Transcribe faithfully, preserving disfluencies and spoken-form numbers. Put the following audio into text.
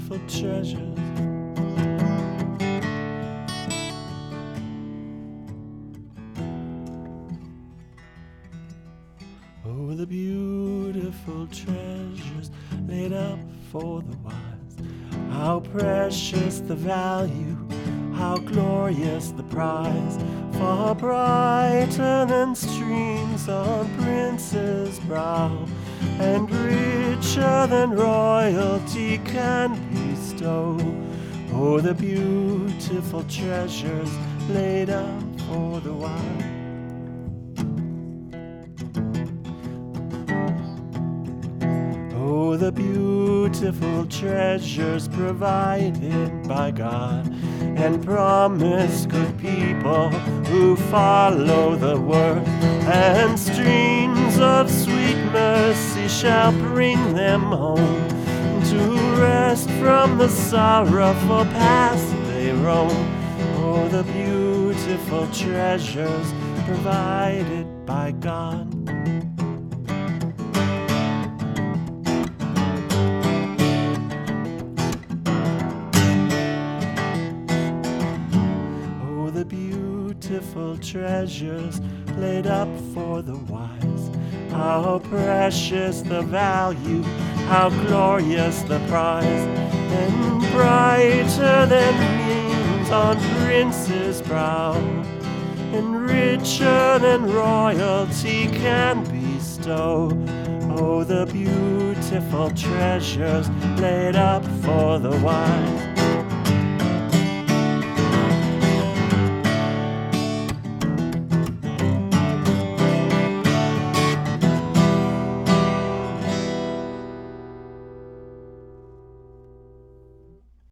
beautiful treasures. Oh, the beautiful treasures laid up for the wise. How precious the value, how glorious the prize, far brighter than streams on prince's brow, and richer than royalty can bestow. Oh, the beautiful treasures laid up for the wise. Oh, the beautiful treasures provided by God and promised good people who follow the word, and streams of sweet mercy shall bring them home to rest from the sorrowful past they roam. Oh, the beautiful treasures provided by God. The beautiful treasures laid up for the wise. How precious the value, how glorious the prize, and brighter than beams on prince's brow, and richer than royalty can bestow. Oh, the beautiful treasures laid up for the wise.